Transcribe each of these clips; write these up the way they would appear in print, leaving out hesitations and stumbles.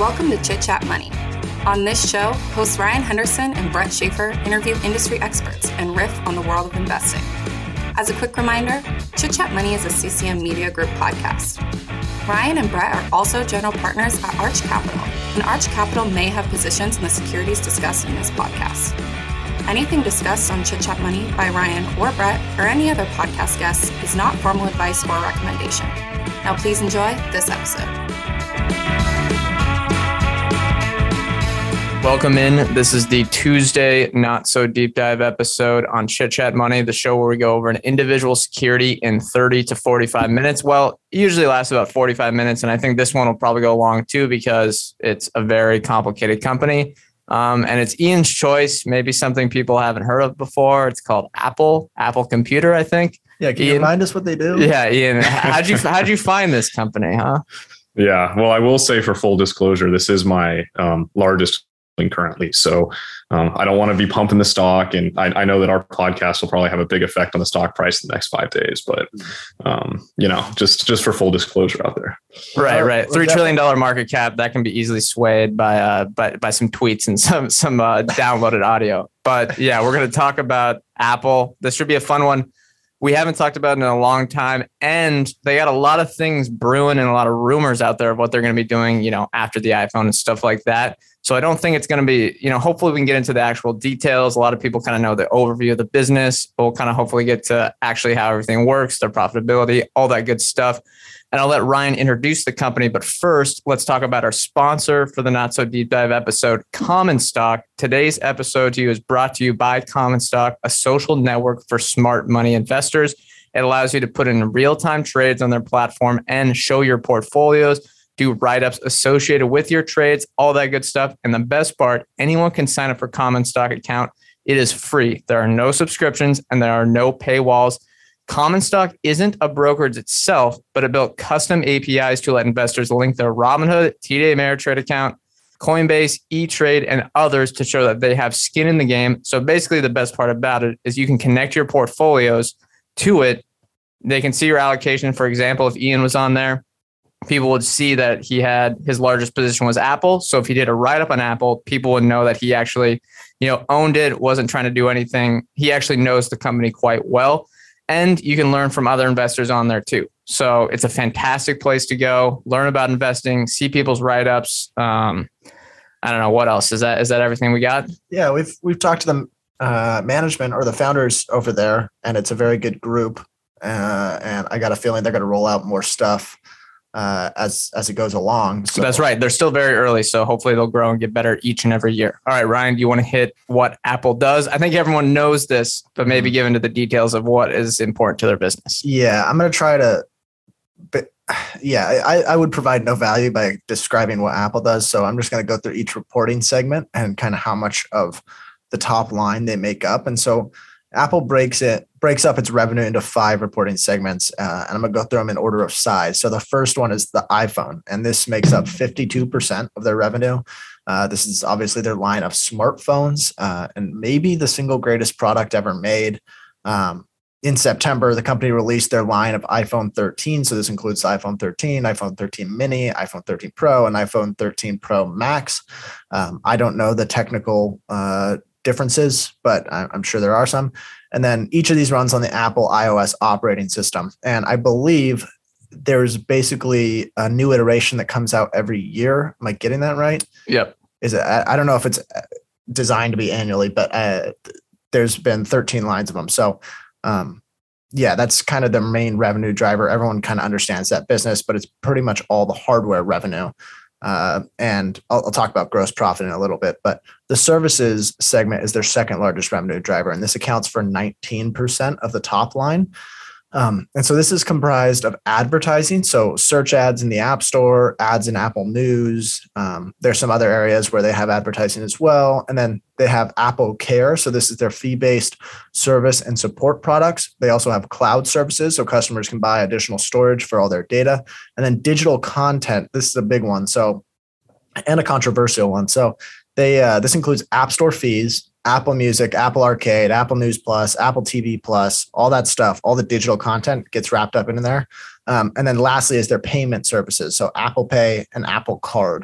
Welcome to Chit Chat Money. On this show, hosts Ryan Henderson and Brett Schaefer interview industry experts and riff on the world of investing. As a quick reminder, Chit Chat Money is a CCM Media Group podcast. Ryan and Brett are also general partners at Arch Capital, and Arch Capital may have positions in the securities discussed in this podcast. Anything discussed on Chit Chat Money by Ryan or Brett or any other podcast guests is not formal advice or recommendation. Now please enjoy this episode. Welcome in. This is the Tuesday Not So Deep Dive episode on Chit Chat Money, the show where we go over an individual security in 30 to 45 minutes. Well, it usually lasts about 45 minutes, and I think this one will probably go long too because it's a very complicated company. And it's Ian's choice, maybe something people haven't heard of before. It's called Apple Computer, I think. Yeah, can you remind us what they do? Yeah, Ian, how'd you find this company, huh? Yeah, well, I will say for full disclosure, this is my largest currently. So I don't want to be pumping the stock. And I know that our podcast will probably have a big effect on the stock price in the next 5 days. But, just for full disclosure out there. Right. $3 trillion market cap, that can be easily swayed by some tweets and some downloaded audio. But yeah, we're going to talk about Apple. This should be a fun one. We haven't talked about it in a long time, and they got a lot of things brewing and a lot of rumors out there of what they're going to be doing, after the iPhone and stuff like that. So I don't think it's going to be, hopefully we can get into the actual details. A lot of people kind of know the overview of the business. We'll kind of hopefully get to actually how everything works, their profitability, all that good stuff. And I'll let Ryan introduce the company. But first, let's talk about our sponsor for the Not So Deep Dive episode, Common Stock. Today's episode to you is brought to you by Common Stock, a social network for smart money investors. It allows you to put in real-time trades on their platform and show your portfolios, do write-ups associated with your trades, all that good stuff. And the best part, anyone can sign up for Common Stock account. It is free. There are no subscriptions and there are no paywalls. Common Stock isn't a brokerage itself, but it built custom APIs to let investors link their Robinhood, TD Ameritrade account, Coinbase, E-Trade, and others to show that they have skin in the game. So basically the best part about it is you can connect your portfolios to it. They can see your allocation. For example, if Ian was on there, people would see that he had his largest position was Apple. So if he did a write-up on Apple, people would know that he actually, owned it, wasn't trying to do anything. He actually knows the company quite well. And you can learn from other investors on there too. So it's a fantastic place to go, learn about investing, see people's write-ups. I don't know what else. Is that everything we got? Yeah, we've talked to the management or the founders over there, and it's a very good group. And I got a feeling they're going to roll out more stuff as it goes along. So that's right. They're still very early, so hopefully they'll grow and get better each and every year. All right, Ryan, do you want to hit what Apple does? I think everyone knows this, but maybe get into the details of what is important to their business. Yeah, I'm going to try to. But yeah, I would provide no value by describing what Apple does. So I'm just going to go through each reporting segment and kind of how much of the top line they make up. And so Apple breaks up its revenue into 5 reporting segments, and I'm going to go through them in order of size. So the first one is the iPhone, and this makes up 52% of their revenue. This is obviously their line of smartphones, and maybe the single greatest product ever made. In September, the company released their line of iPhone 13. So this includes iPhone 13, iPhone 13 mini, iPhone 13 Pro, and iPhone 13 Pro Max. I don't know the technical differences, but I'm sure there are some. And then each of these runs on the Apple iOS operating system. And I believe there's basically a new iteration that comes out every year. Am I getting that right? Yep. Is it? I don't know if it's designed to be annually, but there's been 13 lines of them. So that's kind of the main revenue driver. Everyone kind of understands that business, but it's pretty much all the hardware revenue. And I'll talk about gross profit in a little bit, but the services segment is their second largest revenue driver, and this accounts for 19% of the top line. And so this is comprised of advertising. So search ads in the App Store, ads in Apple News. There's some other areas where they have advertising as well. And then they have Apple Care. So this is their fee-based service and support products. They also have cloud services. So customers can buy additional storage for all their data. And then digital content. This is a big one. And a controversial one. So this includes App Store fees, Apple Music, Apple Arcade, Apple News Plus, Apple TV Plus, all that stuff, all the digital content gets wrapped up in there. And then lastly is their payment services. So Apple Pay and Apple Card.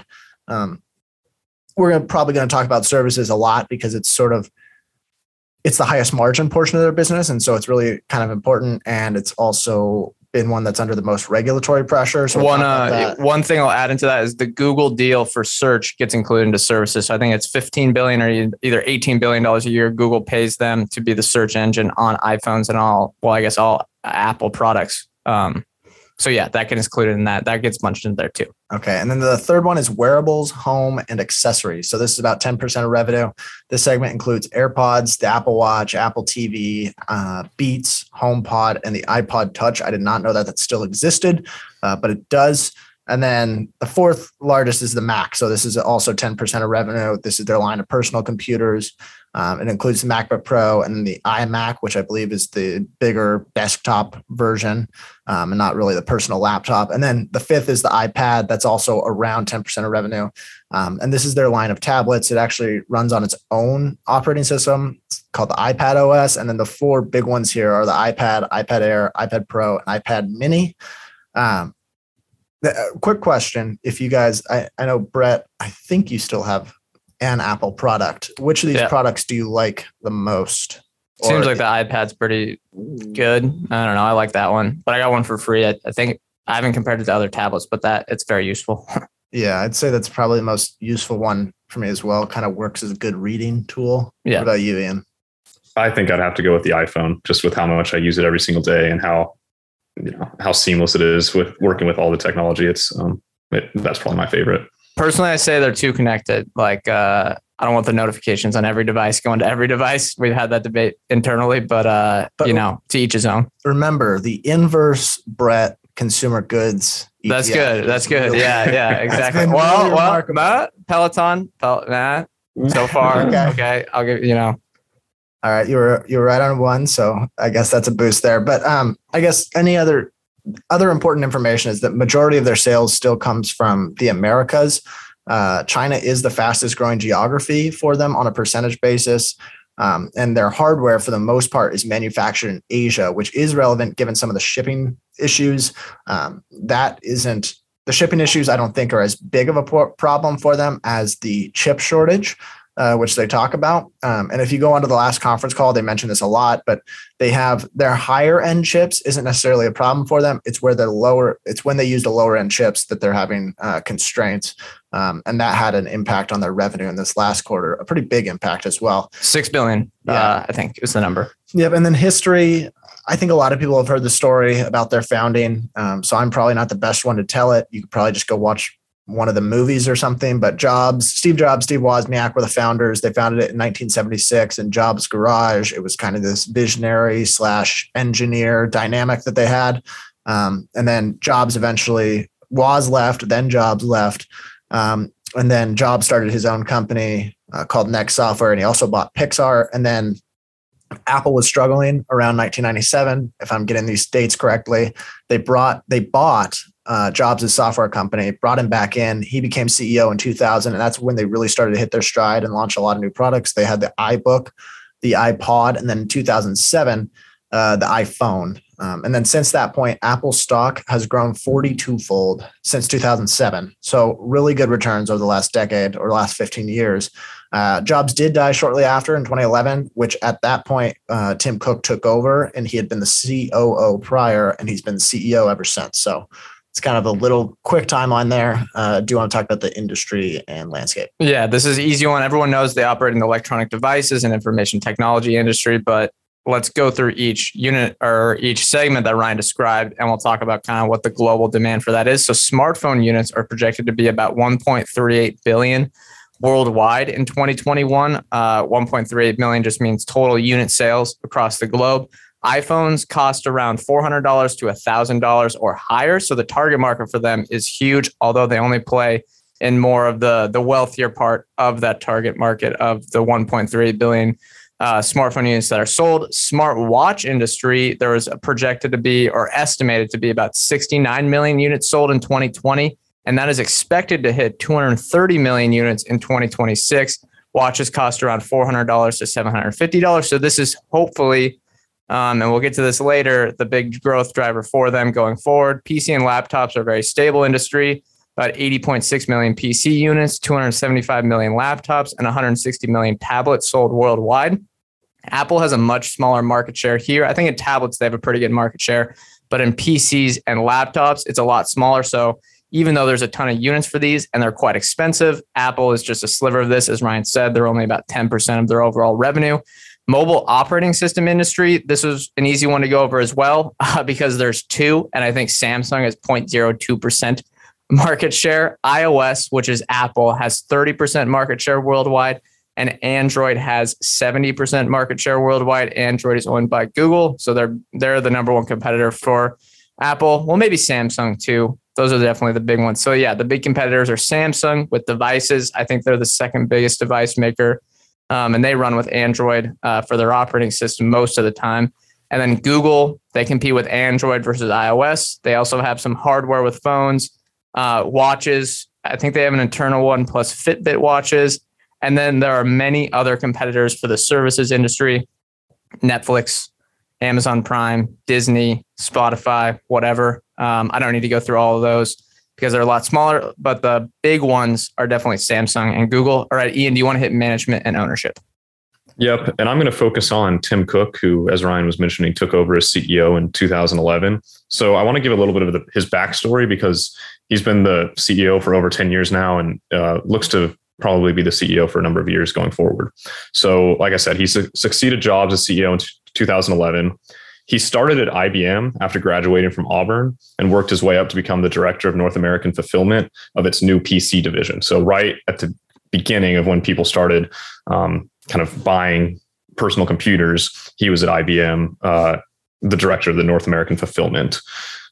We're probably going to talk about services a lot because it's the highest margin portion of their business. And so it's really kind of important. And it's also been one that's under the most regulatory pressure. So one thing I'll add into that is the Google deal for search gets included into services. So I think it's $15 billion or either $18 billion a year. Google pays them to be the search engine on iPhones and all Apple products. So yeah, that gets included in that. That gets bunched in there too. Okay. And then the third one is wearables, home, and accessories. So this is about 10% of revenue. This segment includes AirPods, the Apple Watch, Apple TV, Beats, HomePod, and the iPod Touch. I did not know that still existed, but it does. And then the fourth largest is the Mac. So this is also 10% of revenue. This is their line of personal computers. It includes the MacBook Pro and the iMac, which I believe is the bigger desktop version and not really the personal laptop. And then the fifth is the iPad. That's also around 10% of revenue. And this is their line of tablets. It actually runs on its own operating system. It's called the iPad OS. And then the four big ones here are the iPad, iPad Air, iPad Pro, and iPad Mini. Quick question. If you guys, I know, Brett, I think you still have an Apple product. Which of these products do you like the most? Seems like the iPad's pretty good. I don't know. I like that one, but I got one for free. I think I haven't compared it to other tablets, but it's very useful. Yeah, I'd say that's probably the most useful one for me as well. Kind of works as a good reading tool. Yeah. What about you, Ian? I think I'd have to go with the iPhone, just with how much I use it every single day and how seamless it is with working with all the technology. That's probably my favorite. Personally, I say they're too connected. Like, I don't want the notifications on every device going to every device. We've had that debate internally, but to each his own. Remember the inverse Brett consumer goods. ETF. That's good. Really, yeah, exactly. Well, Peloton, so far. Okay. I'll give All right, you were right on one, so I guess that's a boost there. But I guess any other important information is that majority of their sales still comes from the Americas. China is the fastest growing geography for them on a percentage basis, and their hardware for the most part is manufactured in Asia, which is relevant given some of the shipping issues. The shipping issues I don't think are as big of a problem for them as the chip shortage. Which they talk about. And if you go onto the last conference call, they mentioned this a lot, but they have their higher end chips isn't necessarily a problem for them. It's when they use the lower end chips that they're having constraints. And that had an impact on their revenue in this last quarter, a pretty big impact as well. $6 billion, I think is the number. Yep. And then history, I think a lot of people have heard the story about their founding. So I'm probably not the best one to tell it. You could probably just go watch one of the movies or something, but Steve Jobs, Steve Wozniak were the founders. They founded it in 1976 in Jobs' garage. It was kind of this visionary / engineer dynamic that they had. And then Jobs Woz left, then Jobs left. And then Jobs started his own company called Next Software, and he also bought Pixar. And then Apple was struggling around 1997, if I'm getting these dates correctly. They bought Jobs' software company, brought him back in. He became CEO in 2000, and that's when they really started to hit their stride and launch a lot of new products. They had the iBook, the iPod, and then in 2007, the iPhone. And then since that point, Apple stock has grown 42-fold since 2007. So really good returns over the last decade or last 15 years. Jobs did die shortly after in 2011, which at that point, Tim Cook took over, and he had been the COO prior, and he's been the CEO ever since. So it's kind of a little quick timeline there. Do you want to talk about the industry and landscape? Yeah, this is an easy one. Everyone knows they operate in the electronic devices and information technology industry, but let's go through each unit or each segment that Ryan described, and we'll talk about kind of what the global demand for that is. So smartphone units are projected to be about 1.38 billion worldwide in 2021. 1.38 million just means total unit sales across the globe. iPhones cost around $400 to $1,000 or higher. So the target market for them is huge, although they only play in more of the wealthier part of that target market of the 1.3 billion smartphone units that are sold. Smartwatch industry, there was projected to be or estimated to be about 69 million units sold in 2020. And that is expected to hit 230 million units in 2026. Watches cost around $400 to $750. So this is hopefully, and we'll get to this later, the big growth driver for them going forward. PC and laptops are a very stable industry. about 80.6 million PC units, 275 million laptops, and 160 million tablets sold worldwide. Apple has a much smaller market share here. I think in tablets, they have a pretty good market share, but in PCs and laptops, it's a lot smaller. So even though there's a ton of units for these and they're quite expensive, Apple is just a sliver of this. As Ryan said, they're only about 10% of their overall revenue. Mobile operating system industry, this was an easy one to go over as well because there's two, and I think Samsung has 0.02% market share. iOS, which is Apple, has 30% market share worldwide, and Android has 70% market share worldwide. Android is owned by Google, so they're the number one competitor for Apple. Well, maybe Samsung too. Those are definitely the big ones. So yeah, the big competitors are Samsung with devices. I think they're the second biggest device maker, and they run with Android for their operating system most of the time. And then Google, they compete with Android versus iOS. They also have some hardware with phones, watches. I think they have an internal one plus Fitbit watches. And then there are many other competitors for the services industry: Netflix, Amazon Prime, Disney, Spotify, whatever. I don't need to go through all of those because they're a lot smaller, but the big ones are definitely Samsung and Google. All right, Ian, do you want to hit management and ownership? Yep. And I'm going to focus on Tim Cook, who, as Ryan was mentioning, took over as CEO in 2011. So I want to give a little bit of his backstory because he's been the CEO for over 10 years now and looks to probably be the CEO for a number of years going forward. So like I said, he succeeded Jobs as CEO in 2011. He started at IBM after graduating from Auburn and worked his way up to become the director of North American fulfillment of its new PC division. So right at the beginning of when people started kind of buying personal computers, he was at IBM, the director of the North American fulfillment.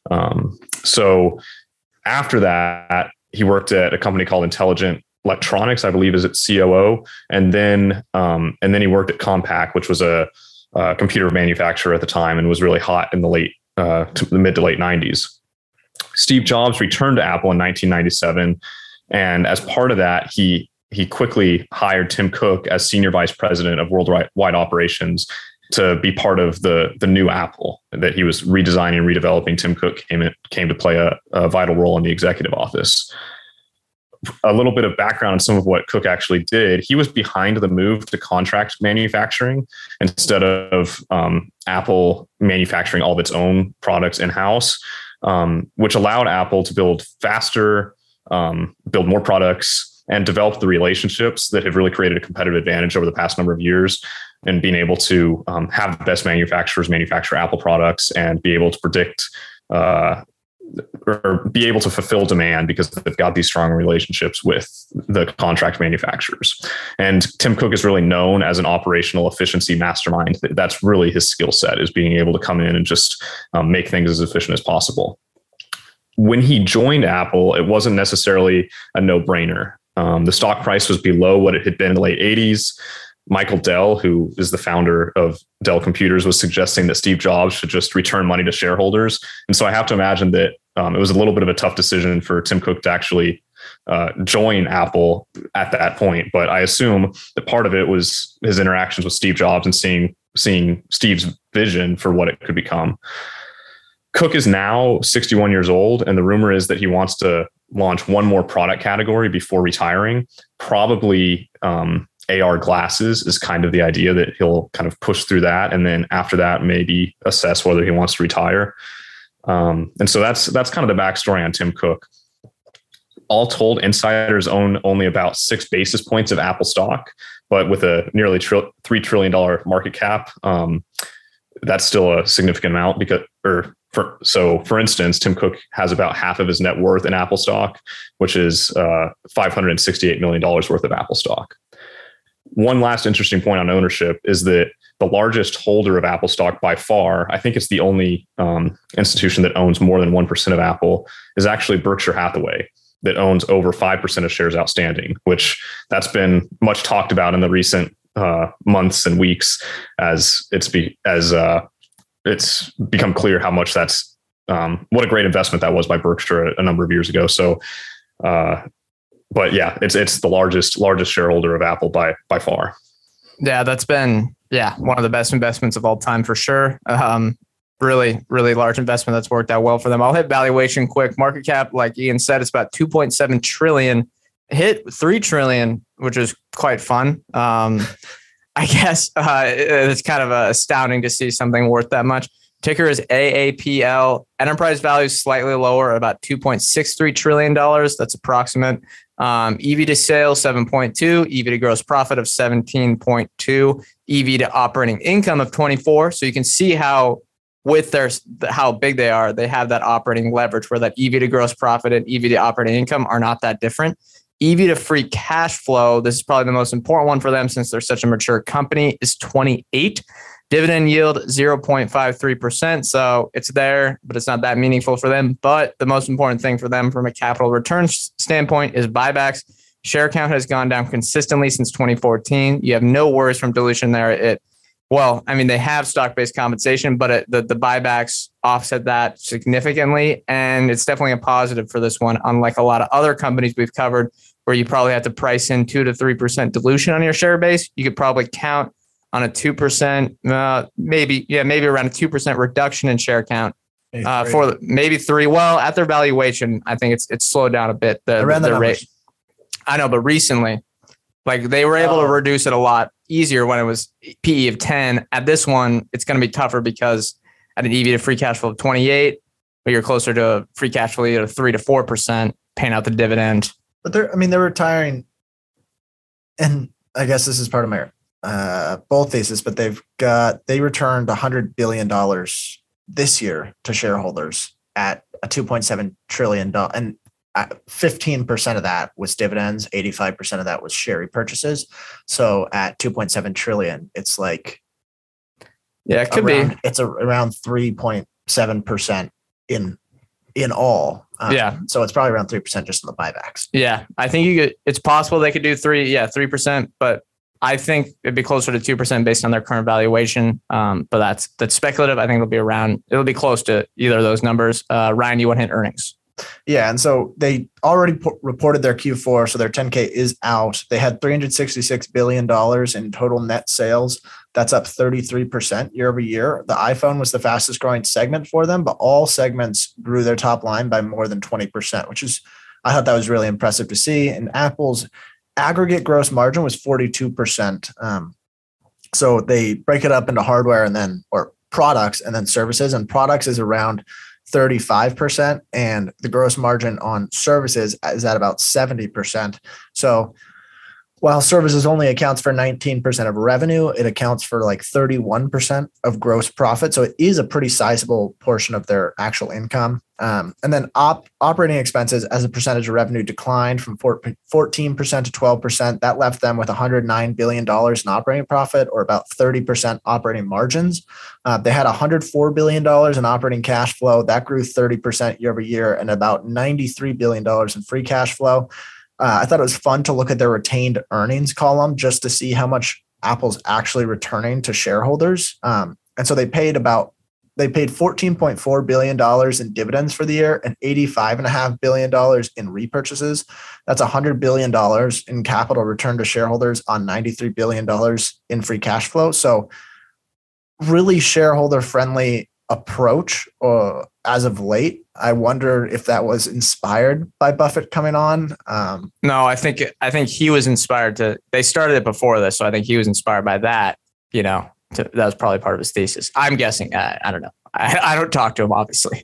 So after that, he worked at a company called Intelligent Electronics, I believe, is its COO, and then he worked at Compaq, which was a computer manufacturer at the time and was really hot in the mid to late 90s. Steve Jobs returned to Apple in 1997, and as part of that, he quickly hired Tim Cook as senior vice president of worldwide operations to be part of the new Apple that he was redesigning and redeveloping. Tim Cook came to play a vital role in the executive office. A little bit of background on some of what Cook actually did. He was behind the move to contract manufacturing instead of Apple manufacturing all of its own products in-house, which allowed Apple to build faster, build more products, and develop the relationships that have really created a competitive advantage over the past number of years, and being able to have the best manufacturers manufacture Apple products and be able to predict or be able to fulfill demand because they've got these strong relationships with the contract manufacturers. And Tim Cook is really known as an operational efficiency mastermind. That's really his skill set, is being able to come in and just make things as efficient as possible. When he joined Apple, it wasn't necessarily a no-brainer. The stock price was below what it had been in the late 80s. Michael Dell, who is the founder of Dell Computers, was suggesting that Steve Jobs should just return money to shareholders. And so I have to imagine that it was a little bit of a tough decision for Tim Cook to actually join Apple at that point. But I assume that part of it was his interactions with Steve Jobs and seeing Steve's vision for what it could become. Cook is now 61 years old, and the rumor is that he wants to launch one more product category before retiring, probably AR glasses is kind of the idea, that he'll kind of push through that. And then after that, maybe assess whether he wants to retire. And so that's kind of the backstory on Tim Cook. All told, insiders own only about 6 basis points of Apple stock, but with a nearly $3 trillion market cap, that's still a significant amount for instance, Tim Cook has about half of his net worth in Apple stock, which is $568 million worth of Apple stock. One last interesting point on ownership is that the largest holder of Apple stock by far, I think it's the only institution that owns more than 1% of Apple, is actually Berkshire Hathaway, that owns over 5% of shares outstanding, which that's been much talked about in the recent months and weeks as it's become clear how much that's what a great investment that was by Berkshire a number of years ago. So, but yeah, it's the largest shareholder of Apple by far. Yeah, that's been one of the best investments of all time for sure. really, really large investment that's worked out well for them. I'll hit valuation quick. Market cap, like Ian said, it's about 2.7 trillion. Hit 3 trillion, which is quite fun. I guess it's kind of astounding to see something worth that much. Ticker is AAPL. Enterprise value is slightly lower, about $2.63 trillion. That's approximate. EV to sales, 7.2. EV to gross profit of 17.2. EV to operating income of 24. So you can see how with how big they are, they have that operating leverage where that EV to gross profit and EV to operating income are not that different. EV to free cash flow, this is probably the most important one for them since they're such a mature company, is 28. Dividend yield, 0.53%. So it's there, but it's not that meaningful for them. But the most important thing for them from a capital return standpoint is buybacks. Share count has gone down consistently since 2014. You have no worries from dilution there. They have stock-based compensation, but the buybacks offset that significantly. And it's definitely a positive for this one, unlike a lot of other companies we've covered where you probably have to price in 2 to 3% dilution on your share base. You could probably count on a 2%, maybe around a 2% reduction in share count for maybe 3. Well, at their valuation, I think it's slowed down a bit. The rate. I know, but recently, like they were able to reduce it a lot easier when it was PE of 10. At this one, it's going to be tougher because at an EV to free cash flow of 28, but you're closer to a free cash flow of 3 to 4%, paying out the dividend. But they're retiring, and I guess this is part of my bull thesis, but they returned $100 billion this year to shareholders at a $2.7 trillion. And 15% of that was dividends. 85% of that was share repurchases. So at 2.7 trillion, it's like, it could be. It's around 3.7% in all. So it's probably around 3% just on the buybacks. Yeah. I think it's possible they could do 3%, but I think it'd be closer to 2% based on their current valuation. But that's speculative. I think it'll be close to either of those numbers. Ryan, you want to hit earnings? Yeah. And so they already reported their Q4. So their 10K is out. They had $366 billion in total net sales. That's up 33% year over year. The iPhone was the fastest growing segment for them, but all segments grew their top line by more than 20%, I thought that was really impressive to see. And Apple's aggregate gross margin was 42%. So they break it up into hardware or products and then services, and products is around 35%, and the gross margin on services is at about 70%. So while services only accounts for 19% of revenue, it accounts for like 31% of gross profit. So it is a pretty sizable portion of their actual income. And then operating expenses as a percentage of revenue declined from 14% to 12%. That left them with $109 billion in operating profit, or about 30% operating margins. They had $104 billion in operating cash flow. That grew 30% year over year, and about $93 billion in free cash flow. I thought it was fun to look at their retained earnings column just to see how much Apple's actually returning to shareholders. And so they paid $14.4 billion in dividends for the year and $85.5 billion in repurchases. That's $100 billion in capital return to shareholders on $93 billion in free cash flow. So really shareholder friendly approach as of late. I wonder if that was inspired by Buffett coming on. No, I think he was inspired they started it before this. So I think he was inspired by that, that was probably part of his thesis. I'm guessing. I don't know. I don't talk to him, obviously.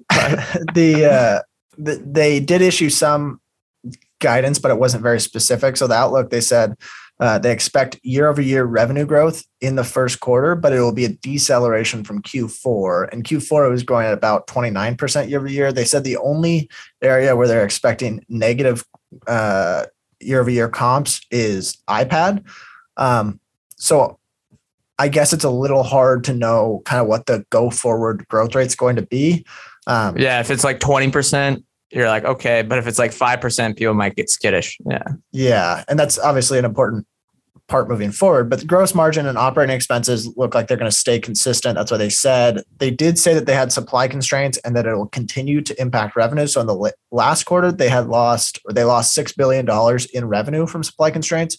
They did issue some guidance, but it wasn't very specific. So the outlook, they said they expect year-over-year revenue growth in the first quarter, but it will be a deceleration from Q4. And Q4 was growing at about 29% year-over-year. They said the only area where they're expecting negative year-over-year comps is iPad. So I guess it's a little hard to know kind of what the go forward growth rate is going to be. If it's like 20%, you're like, okay. But if it's like 5%, people might get skittish. Yeah. Yeah. And that's obviously an important part moving forward, but the gross margin and operating expenses look like they're going to stay consistent. That's what they said. They did say that they had supply constraints and that it will continue to impact revenue. So in the last quarter, they lost $6 billion in revenue from supply constraints.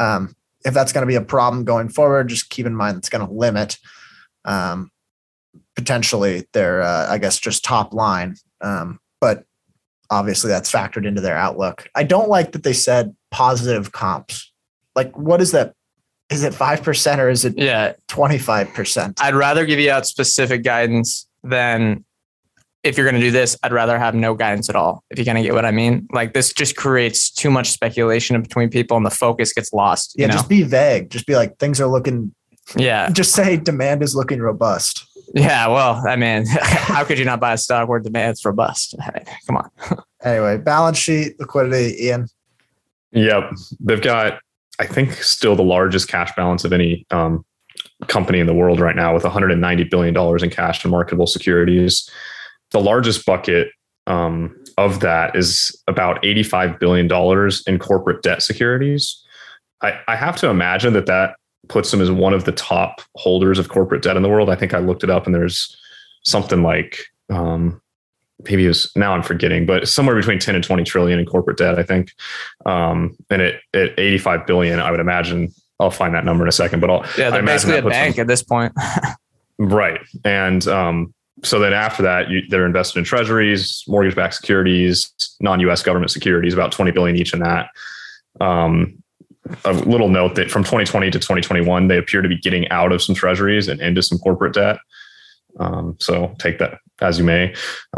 If that's going to be a problem going forward, just keep in mind it's going to limit potentially their, I guess, just top line. But obviously that's factored into their outlook. I don't like that they said positive comps. Like, what is that? Is it 5% or is it 25%? I'd rather give you out specific guidance than if you're going to do this, I'd rather have no guidance at all. If you kind of get what I mean, like this just creates too much speculation between people and the focus gets lost. Yeah. Just be vague. Just be like, things are looking. Yeah. Just say demand is looking robust. Yeah. Well, I mean, how could you not buy a stock where demand's robust? Come on. Anyway, balance sheet, liquidity, Ian. Yep. They've got, I think, still the largest cash balance of any company in the world right now, with $190 billion in cash and marketable securities. The largest bucket of that is about $85 billion in corporate debt securities. I have to imagine that puts them as one of the top holders of corporate debt in the world. I think I looked it up and there's something like, maybe it was, now I'm forgetting, but somewhere between 10 and 20 trillion in corporate debt, I think. And at 85 billion, I would imagine, I'll find that number in a second, but they're basically a bank at this point. Right. And so then after that, they're invested in treasuries, mortgage-backed securities, non-US government securities, about 20 billion each in that. A little note that from 2020 to 2021, they appear to be getting out of some treasuries and into some corporate debt. So take that as you may.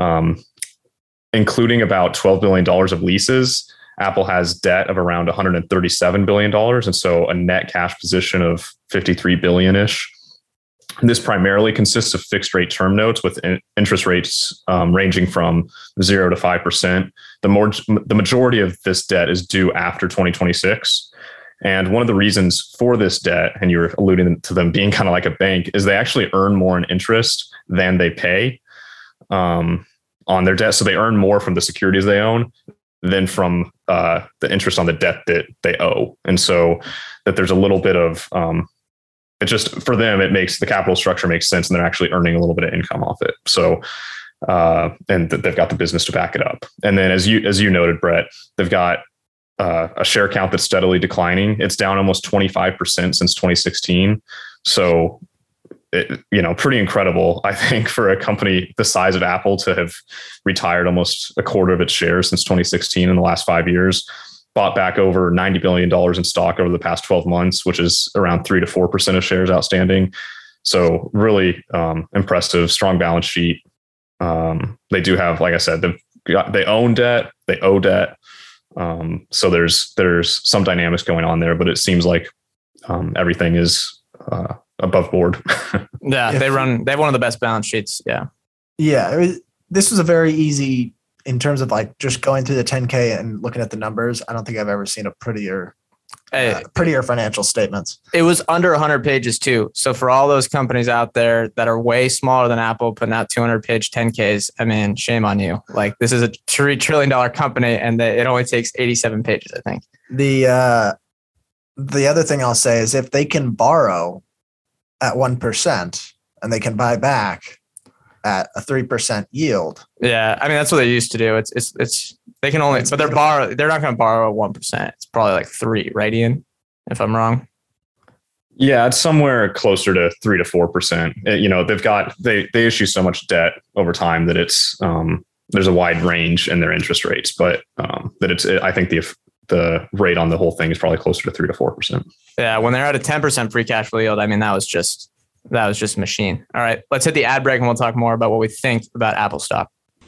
Including about $12 billion of leases, Apple has debt of around $137 billion. And so a net cash position of 53 billion-ish. This primarily consists of fixed rate term notes with interest rates ranging from 0 to 5%. The majority of this debt is due after 2026. And one of the reasons for this debt, and you're alluding to them being kind of like a bank, is they actually earn more in interest than they pay on their debt. So they earn more from the securities they own than from the interest on the debt that they owe. And so that there's a little bit of, it just, for them, it makes the capital structure makes sense, and they're actually earning a little bit of income off it. So, and they've got the business to back it up. And then as you noted, Brett, they've got a share count that's steadily declining. It's down almost 25% since 2016. So, pretty incredible, I think, for a company the size of Apple to have retired almost a quarter of its shares since 2016 in the last 5 years, bought back over $90 billion in stock over the past 12 months, which is around 3 to 4% of shares outstanding. So really impressive, strong balance sheet. They do have, like I said, they own debt, they owe debt. So there's some dynamics going on there, but it seems like everything is above board. Yeah, they have one of the best balance sheets. Yeah. Yeah. This was a very easy, in terms of like just going through the 10K and looking at the numbers. I don't think I've ever seen a prettier financial statements. It was under 100 pages too. So for all those companies out there that are way smaller than Apple putting out 200-page 10Ks, I mean, shame on you. Like, this is a $3 trillion company and it only takes 87 pages, I think. The other thing I'll say is if they can borrow at 1% and they can buy back at a 3% yield. Yeah. I mean, that's what they used to do. It's they can only, but they're not going to borrow at 1%. It's probably like 3, right, Ian? If I'm wrong. Yeah, it's somewhere closer to 3 to 4%. They issue so much debt over time that it's there's a wide range in their interest rates, but I think the rate on the whole thing is probably closer to 3 to 4%. Yeah, when they're at a 10% free cash flow yield, I mean, that was just a machine. All right, let's hit the ad break and we'll talk more about what we think about Apple stock.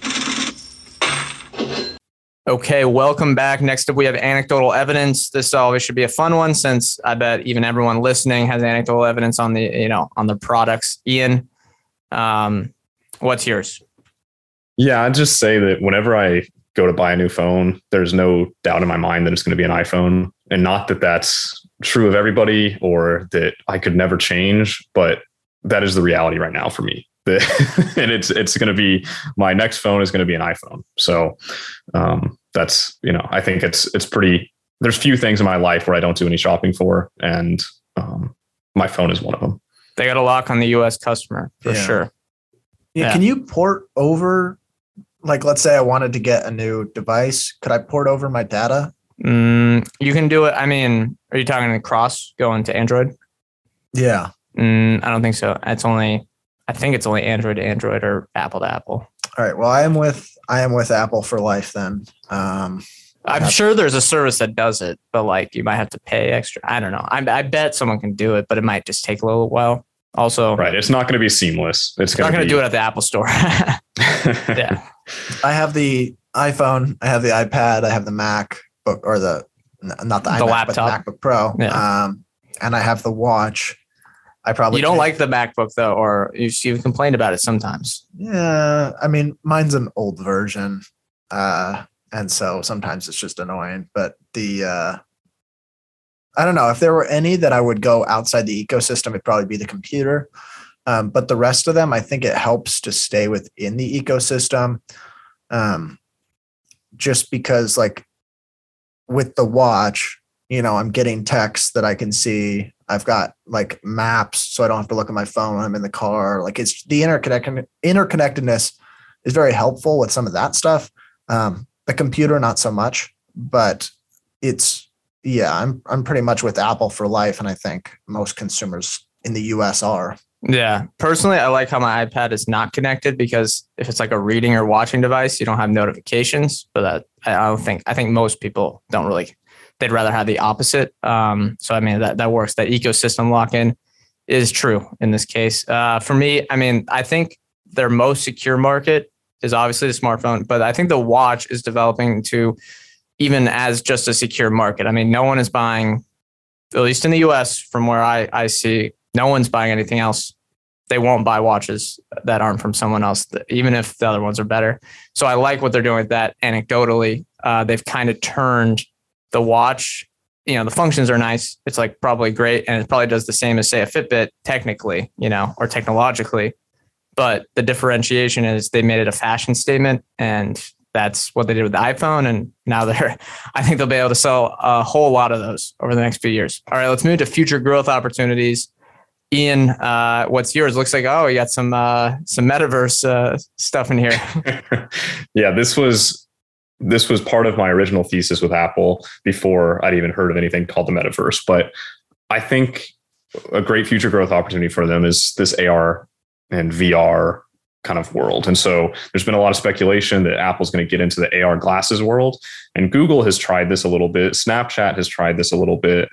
Okay, welcome back. Next up, we have anecdotal evidence. This always should be a fun one, since I bet even everyone listening has anecdotal evidence on the products. Ian, what's yours? Yeah, I'd just say that whenever I go to buy a new phone, there's no doubt in my mind that it's going to be an iPhone. And not that that's true of everybody or that I could never change, but that is the reality right now for me. And it's going to be, my next phone is going to be an iPhone. So that's, I think it's pretty, there's few things in my life where I don't do any shopping for. And my phone is one of them. They got a lock on the US customer for sure. Yeah. Can you port over, like, let's say I wanted to get a new device. Could I port over my data? You can do it. I mean, are you talking across going to Android? Yeah. I don't think so. It's only, I think it's only Android to Android or Apple to Apple. All right. Well, I am with Apple for life then. I'm sure there's a service that does it, but like you might have to pay extra. I don't know. I bet someone can do it, but it might just take a little while. Also, right. It's not going to be seamless. It's not going to do it at the Apple store. Yeah. I have the iPhone. I have the iPad. I have the MacBook or not the iMac, laptop, but the MacBook Pro. Yeah. And I have the watch. You don't like the MacBook though, or you've complained about it sometimes. Yeah. I mean, mine's an old version. And so sometimes it's just annoying, but I don't know if there were any that I would go outside the ecosystem, it'd probably be the computer. But the rest of them, I think it helps to stay within the ecosystem. Just because like with the watch, I'm getting texts that I can see. I've got like maps, so I don't have to look at my phone when I'm in the car. Like it's the interconnectedness is very helpful with some of that stuff. The computer, not so much, but I'm pretty much with Apple for life. And I think most consumers in the US are. Yeah. Personally, I like how my iPad is not connected because if it's like a reading or watching device, you don't have notifications. But I think most people don't really, they'd rather have the opposite. So I mean, that works. That ecosystem lock-in is true in this case. For me, I mean, I think their most secure market is obviously the smartphone, but I think the watch is developing to even as just a secure market. I mean, no one is buying, at least in the US, from where I see, no one's buying anything else. They won't buy watches that aren't from someone else, even if the other ones are better. So I like what they're doing with that. Anecdotally, they've kind of turned the watch, the functions are nice. It's like probably great. And it probably does the same as say a Fitbit technically, or technologically. But the differentiation is they made it a fashion statement, and that's what they did with the iPhone. And now I think they'll be able to sell a whole lot of those over the next few years. All right, let's move to future growth opportunities. Ian, what's yours? Looks like, you got some metaverse stuff in here. Yeah, this was part of my original thesis with Apple before I'd even heard of anything called the metaverse. But I think a great future growth opportunity for them is this AR and VR kind of world. And so there's been a lot of speculation that Apple's going to get into the AR glasses world. And Google has tried this a little bit. Snapchat has tried this a little bit,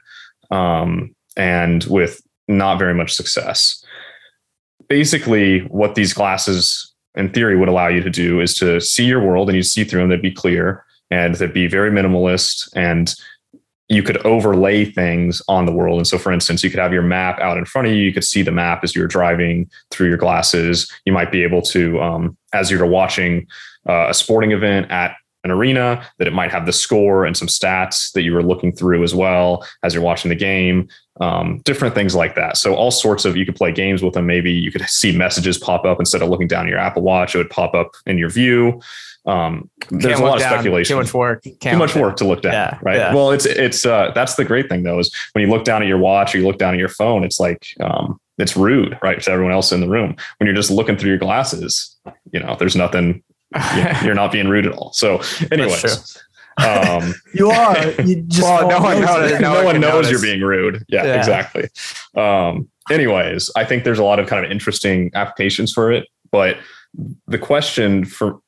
and with not very much success. Basically, what these glasses in theory would allow you to do is to see your world and you see through them, they'd be clear and they'd be very minimalist, and you could overlay things on the world. And so, for instance, you could have your map out in front of you. You could see the map as you're driving through your glasses. You might be able to, as you're watching a sporting event at an arena, that it might have the score and some stats that you were looking through as well as you're watching the game, different things like that. So all sorts of, you could play games with them. Maybe you could see messages pop up instead of looking down at your Apple Watch, it would pop up in your view. There's a lot of speculation. Too much work. Too much work to look down. Yeah, right. Yeah. Well, it's that's the great thing though, is when you look down at your watch or you look down at your phone, it's like, it's rude, right, to everyone else in the room. When you're just looking through your glasses, there's nothing, you're not being rude at all. So anyways, you are, you just, no one knows you're being rude. Yeah. Exactly. Anyways, I think there's a lot of kind of interesting applications for it, but the question for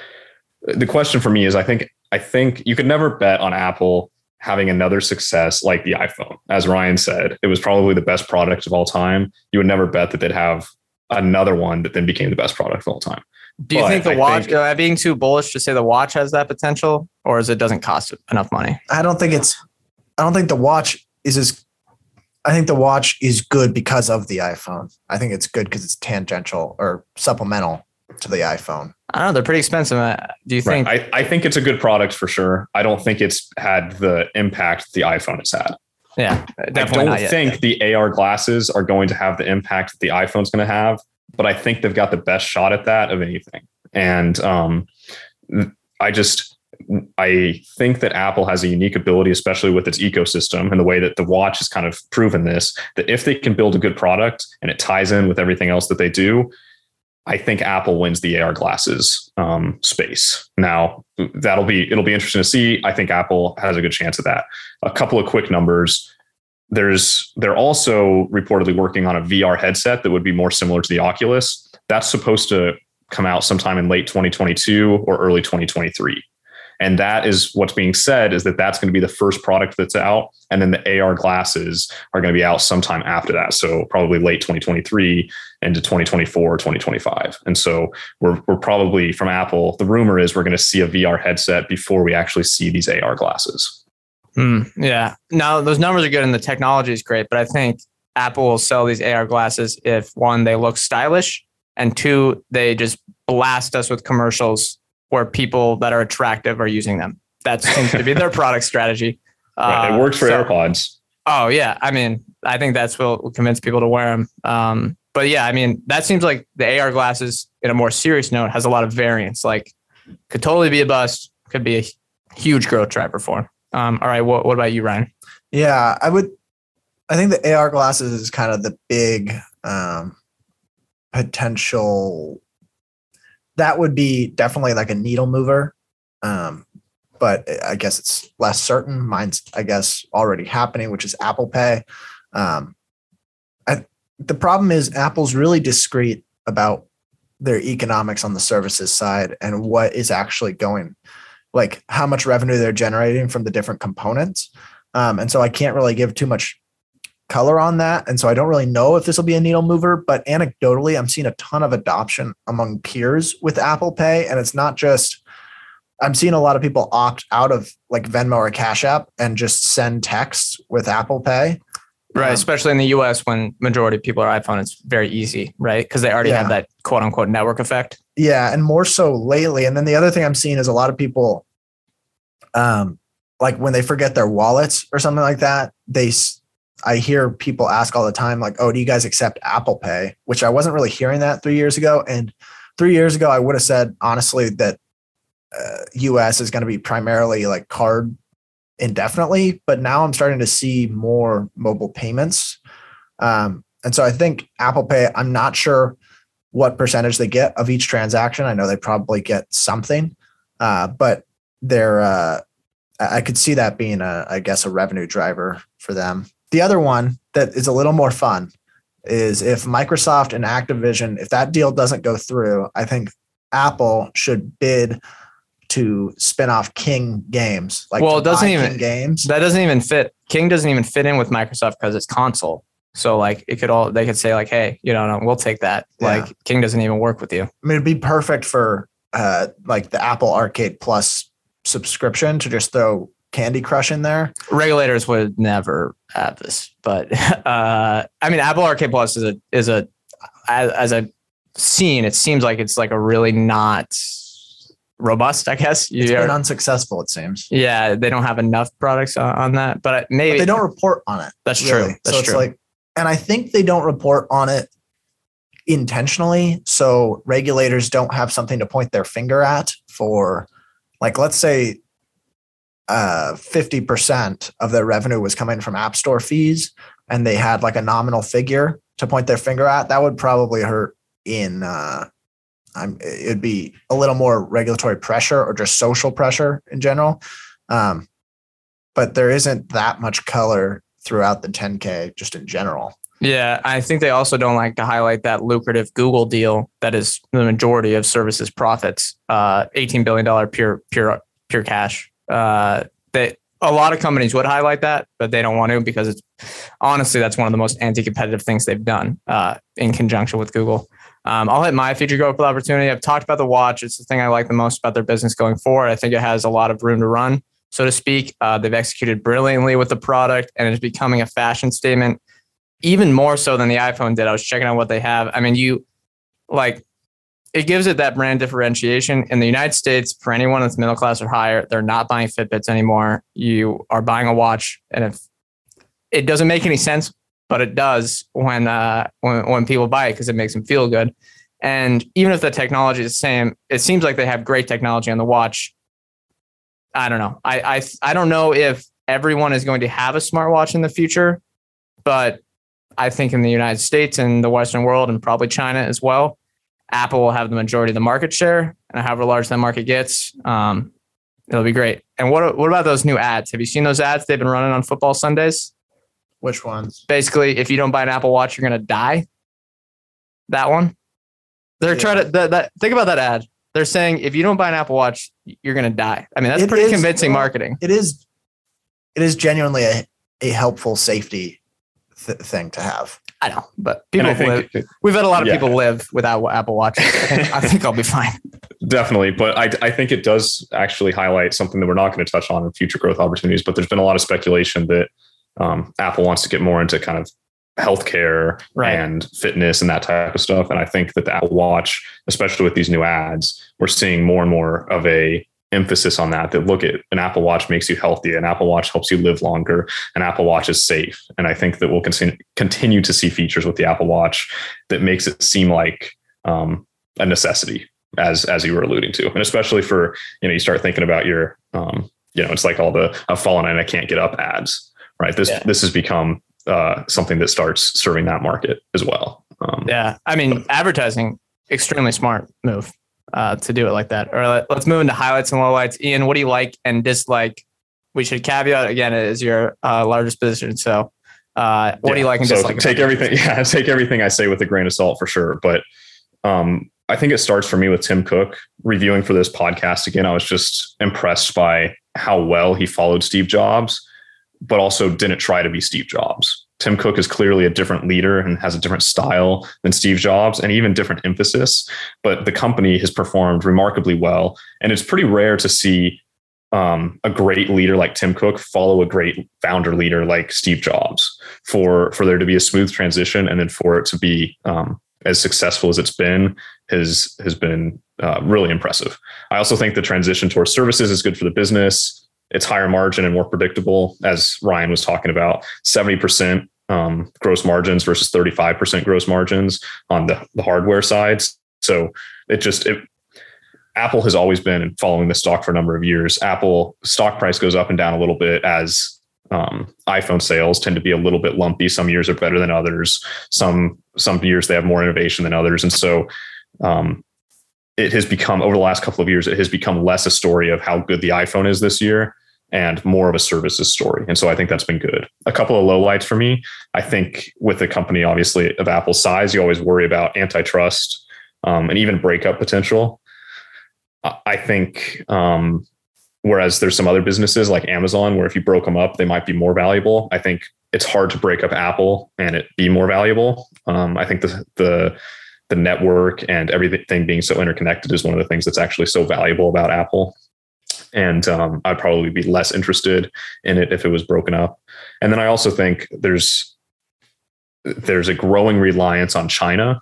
me is, I think you could never bet on Apple having another success like the iPhone. As Ryan said, it was probably the best product of all time. You would never bet that they'd have another one that then became the best product of all time. Do you think the watch, being too bullish to say the watch has that potential, or is it doesn't cost enough money? I don't think the watch is I think the watch is good because of the iPhone. I think it's good because it's tangential or supplemental to the iPhone. I don't know. They're pretty expensive. Do you think? Right. I think it's a good product for sure. I don't think it's had the impact the iPhone has had. Yeah, definitely. I don't think the AR glasses are going to have the impact that the iPhone's going to have, but I think they've got the best shot at that of anything. And I think that Apple has a unique ability, especially with its ecosystem and the way that the watch has kind of proven this, that if they can build a good product and it ties in with everything else that they do, I think Apple wins the AR glasses space. Now, it'll be interesting to see. I think Apple has a good chance of that. A couple of quick numbers. they're also reportedly working on a VR headset that would be more similar to the Oculus. That's supposed to come out sometime in late 2022 or early 2023. And that is what's being said, is that that's going to be the first product that's out. And then the AR glasses are going to be out sometime after that. So probably late 2023 into 2024, 2025. And so we're probably, from Apple, the rumor is we're going to see a VR headset before we actually see these AR glasses. Yeah. Now, those numbers are good and the technology is great, but I think Apple will sell these AR glasses if, one, they look stylish, and two, they just blast us with commercials where people that are attractive are using them. That seems to be their product strategy. Right. It works for AirPods. Oh, yeah. I mean, I think that's what will convince people to wear them. But yeah, I mean, that seems like the AR glasses, in a more serious note, has a lot of variance. Like, could totally be a bust, could be a huge growth driver for them. All right. What about you, Ryan? Yeah, I think the AR glasses is kind of the big potential. That would be definitely like a needle mover. But I guess it's less certain. Mine's, I guess, already happening, which is Apple Pay. The problem is Apple's really discreet about their economics on the services side and what is actually going, like how much revenue they're generating from the different components. And so I can't really give too much color on that. And so I don't really know if this will be a needle mover, but anecdotally, I'm seeing a ton of adoption among peers with Apple Pay. And it's not just, I'm seeing a lot of people opt out of like Venmo or Cash App and just send texts with Apple Pay. Right. Especially in the US, when majority of people are iPhone, it's very easy, right? Because they already have that quote unquote network effect. Yeah. And more so lately. And then the other thing I'm seeing is a lot of people, like when they forget their wallets or something like that, I hear people ask all the time, like, oh, do you guys accept Apple Pay? Which I wasn't really hearing that 3 years ago. And 3 years ago, I would have said, honestly, that US is going to be primarily like card indefinitely. But now I'm starting to see more mobile payments. And so I think Apple Pay, I'm not sure what percentage they get of each transaction. I know they probably get something, but I could see that being I guess a revenue driver for them. The other one that is a little more fun is if Microsoft and Activision, if that deal doesn't go through, I think Apple should bid to spin off King Games. Well, it doesn't even, King Games. That doesn't even fit. King doesn't even fit in with Microsoft because it's console. So like they could say like, hey, no, we'll take that. Yeah. Like King doesn't even work with you. I mean, it'd be perfect for like the Apple Arcade Plus subscription to just throw Candy Crush in there. Regulators would never have this, but I mean, Apple Arcade Plus is a as I've seen, it seems like it's like a really not robust, I guess. It's been unsuccessful, it seems. Yeah, they don't have enough products on that, but maybe they don't report on it. That's really true. That's so it's true. Like, and I think they don't report on it intentionally, so regulators don't have something to point their finger at for, like, let's say 50% of their revenue was coming from App Store fees, and they had like a nominal figure to point their finger at. That would probably hurt in it'd be a little more regulatory pressure or just social pressure in general. But there isn't that much color throughout the 10K just in general. Yeah, I think they also don't like to highlight that lucrative Google deal that is the majority of services profits, $18 billion pure cash. That a lot of companies would highlight that, but they don't want to because it's honestly, that's one of the most anti-competitive things they've done in conjunction with Google. I'll hit my future growth opportunity. I've talked about the watch. It's the thing I like the most about their business going forward. I think it has a lot of room to run, so to speak. They've executed brilliantly with the product, and it's becoming a fashion statement, even more so than the iPhone did. I was checking out what they have. I mean, it gives it that brand differentiation. In the United States, for anyone that's middle class or higher, they're not buying Fitbits anymore. You are buying a watch, and if it doesn't make any sense, but it does when people buy it because it makes them feel good. And even if the technology is the same, it seems like they have great technology on the watch. I don't know. I don't know if everyone is going to have a smartwatch in the future, but I think in the United States and the Western world and probably China as well, Apple will have the majority of the market share, and however large that market gets, it'll be great. And what about those new ads? Have you seen those ads they've been running on football Sundays? Which ones? Basically, if you don't buy an Apple Watch, you're going to die. That one. They're trying to think about that ad. They're saying if you don't buy an Apple Watch, you're going to die. I mean, that's pretty convincing marketing. It is genuinely a helpful safety thing to have. I know, but we've had a lot of people live without Apple Watches. I think I'll be fine. Definitely. But I think it does actually highlight something that we're not going to touch on in future growth opportunities, but there's been a lot of speculation that Apple wants to get more into kind of healthcare and fitness and that type of stuff. And I think that the Apple Watch, especially with these new ads, we're seeing more and more of a emphasis on that look at an Apple Watch makes you healthy. An Apple Watch helps you live longer. An Apple Watch is safe. And I think that we'll continue to see features with the Apple Watch that makes it seem like a necessity, as you were alluding to. And especially for, you start thinking about your, it's like all the I've fallen and I can't get up ads, right? This has become something that starts serving that market as well. I mean, advertising, extremely smart move. To do it like that. Or let's move into highlights and lowlights. Ian, what do you like and dislike? We should caveat again, it is your largest position. So what do you like and dislike? Take everything I say with a grain of salt for sure. But I think it starts for me with Tim Cook. Reviewing for this podcast again, I was just impressed by how well he followed Steve Jobs, but also didn't try to be Steve Jobs. Tim Cook is clearly a different leader and has a different style than Steve Jobs and even different emphasis, but the company has performed remarkably well. And it's pretty rare to see a great leader like Tim Cook follow a great founder leader like Steve Jobs for there to be a smooth transition. And then for it to be as successful as it's been has been really impressive. I also think the transition towards services is good for the business. It's higher margin and more predictable, as Ryan was talking about. 70% gross margins versus 35% gross margins on the hardware side. So Apple has always been following the stock for a number of years. Apple stock price goes up and down a little bit as iPhone sales tend to be a little bit lumpy. Some years are better than others. Some years they have more innovation than others. And so it has become, over the last couple of years, it has become less a story of how good the iPhone is this year and more of a services story. And so I think that's been good. A couple of lowlights for me. I think with a company, obviously, of Apple's size, you always worry about antitrust and even breakup potential. I think, whereas there's some other businesses like Amazon, where if you broke them up, they might be more valuable. I think it's hard to break up Apple and it be more valuable. I think the network and everything being so interconnected is one of the things that's actually so valuable about Apple. And I'd probably be less interested in it if it was broken up. And then I also think there's a growing reliance on China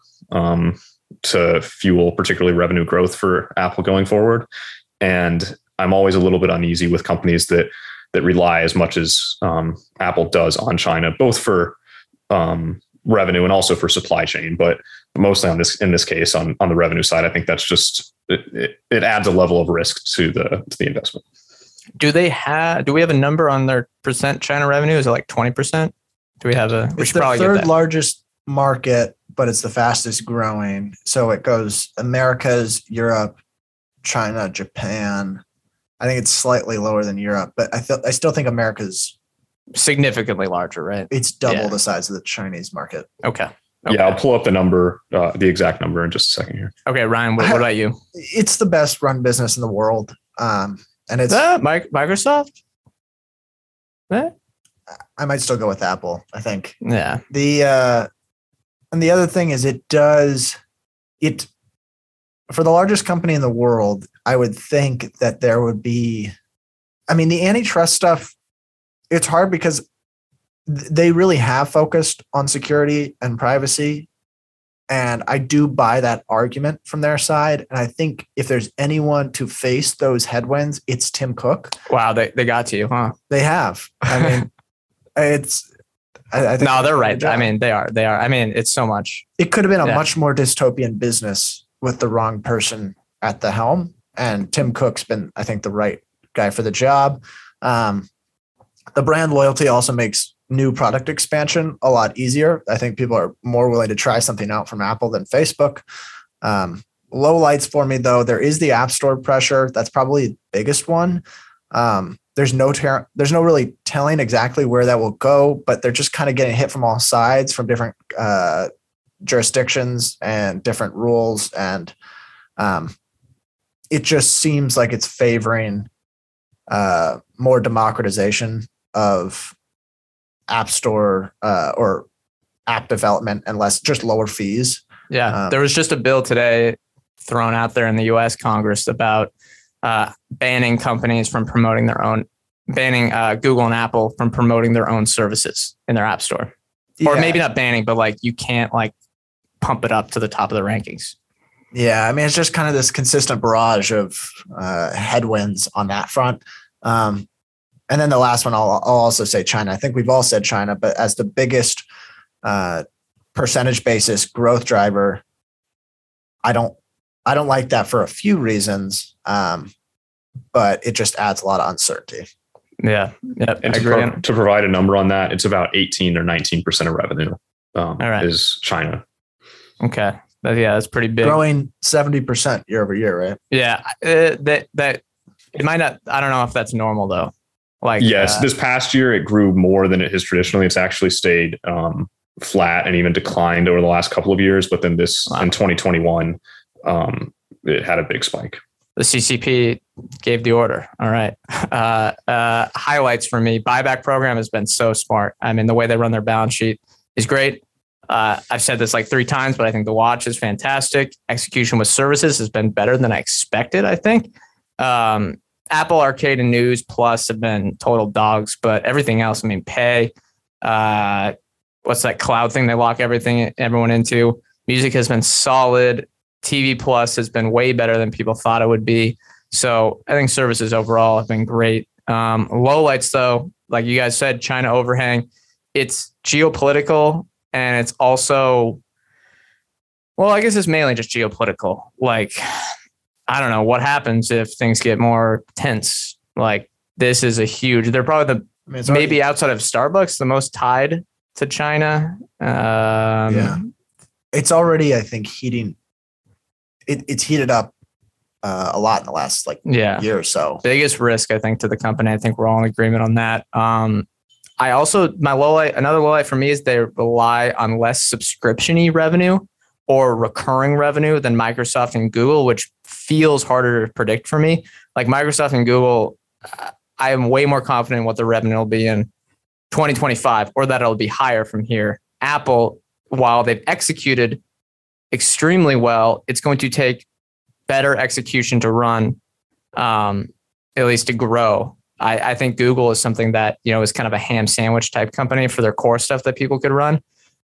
to fuel particularly revenue growth for Apple going forward. And I'm always a little bit uneasy with companies that rely as much as Apple does on China, both for revenue and also for supply chain, but mostly in this case on the revenue side. I think that's just it adds a level of risk to the investment. Do we have a number on their percent China revenue? Is it like 20%? Do we have a? It's the third largest market, but it's the fastest growing. So it goes Americas, Europe, China, Japan. I think it's slightly lower than Europe, but I still think America's significantly larger, right? It's double the size of the Chinese market. Okay. Yeah, I'll pull up the number, the exact number in just a second here. Okay, Ryan, what about you? It's the best run business in the world. And it's Microsoft? I might still go with Apple, I think. Yeah. And the other thing is for the largest company in the world, I would think that there would be, the antitrust stuff, it's hard because they really have focused on security and privacy. And I do buy that argument from their side. And I think if there's anyone to face those headwinds, it's Tim Cook. Wow, they got you, huh? They have. I think no, they're right. They are. It's so much. It could have been a much more dystopian business with the wrong person at the helm. And Tim Cook's been, I think, the right guy for the job. The brand loyalty also makes new product expansion a lot easier. I think people are more willing to try something out from Apple than Facebook. Low lights for me, though, there is the App Store pressure. That's probably the biggest one. there's no really telling exactly where that will go, but they're just kind of getting hit from all sides from different jurisdictions and different rules. And it just seems like it's favoring more democratization of app store or app development and less just lower fees. Yeah. There was just a bill today thrown out there in the US Congress about banning companies from promoting their own, banning Google and Apple from promoting their own services in their app store. Or maybe not banning, but like you can't like pump it up to the top of the rankings. Yeah. I mean, it's just kind of this consistent barrage of headwinds on that front. And then the last one, I'll also say China. I think we've all said China, but as the biggest percentage basis growth driver, I don't like that for a few reasons, but it just adds a lot of uncertainty. Yeah. Yep. And to provide a number on that, it's about 18 or 19% of revenue is China. Okay. That's pretty big. Growing 70% year over year, right? Yeah. That it might not, I don't know if that's normal though. Like, yes, this past year it grew more than it has traditionally. It's actually stayed flat and even declined over the last couple of years. But then in 2021, it had a big spike. The CCP gave the order. All right. Highlights for me. Buyback program has been so smart. I mean, the way they run their balance sheet is great. I've said this like 3 times, but I think the watch is fantastic. Execution with services has been better than I expected, I think. Apple Arcade and News Plus have been total dogs, but everything else, I mean, Pay, what's that cloud thing they lock everyone into? Music has been solid. TV Plus has been way better than people thought it would be. So I think services overall have been great. Lowlights though, like you guys said, China overhang. It's geopolitical and it's also, well, I guess it's mainly just geopolitical. Like, I don't know what happens if things get more tense. Like this is they're probably maybe outside of Starbucks, the most tied to China. Yeah. It's already, I think, heating. It's heated up a lot in the last year or so. Biggest risk, I think, to the company. I think we're all in agreement on that. Another lowlight for me is they rely on less subscription-y revenue or recurring revenue than Microsoft and Google, which feels harder to predict for me. Like Microsoft and Google, I am way more confident in what the revenue will be in 2025 or that it'll be higher from here. Apple, while they've executed extremely well, it's going to take better execution to run, at least to grow. I think Google is something that, is kind of a ham sandwich type company for their core stuff that people could run.